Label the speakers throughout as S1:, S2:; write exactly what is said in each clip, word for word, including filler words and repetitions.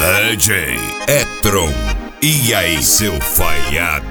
S1: D J E-Tron. E aí, seu falhado?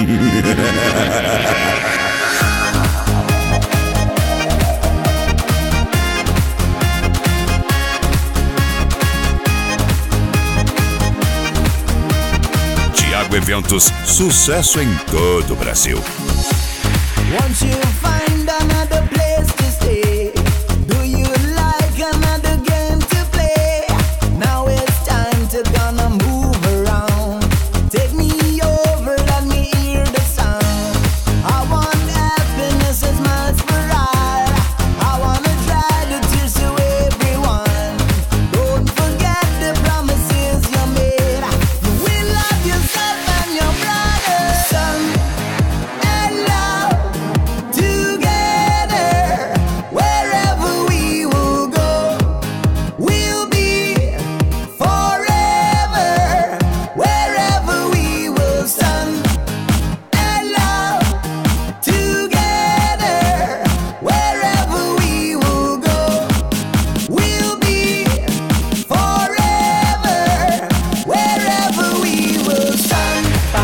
S1: Thiago Eventos, sucesso em todo o Brasil.
S2: Once you find another place to stay, do you like another game to play? Now it's time to gonna move around. Take me over, let me hear the sound. I want happiness as much for all. I wanna dry the tears to everyone. Don't forget the promises you made. You will love yourself and your brother. Son and love together. Wherever we will go, we'll be forever. Wherever we will stand and love together. Wherever we will go, we'll be forever. Wherever we will stand.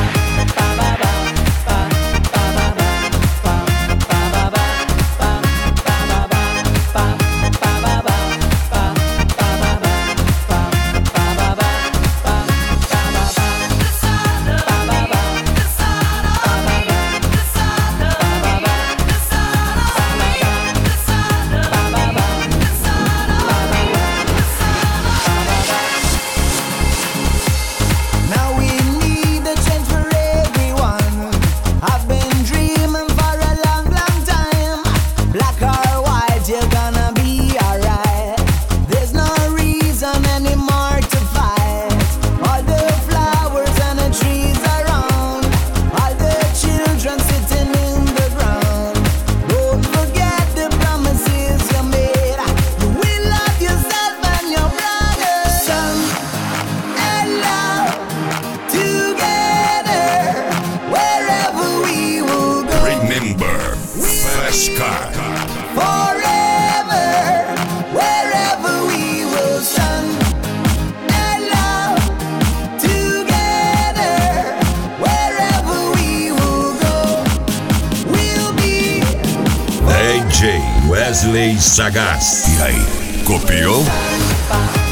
S2: Now we need a change for everyone. I've been dreaming for a long, long time. Black or white, you're gonna be alright. There's no reason anymore to fight. All the flowers and the trees around, all the children sitting in the ground. Don't forget the promises you made. You will love yourself and your brother. Son and love together. Wherever we will go,
S1: Remember, Flashcard.
S2: forever. Wherever we will stand and love together. Wherever we will go, we'll be
S1: D J Wesley Sagaz. E aí, copiou?
S2: forever.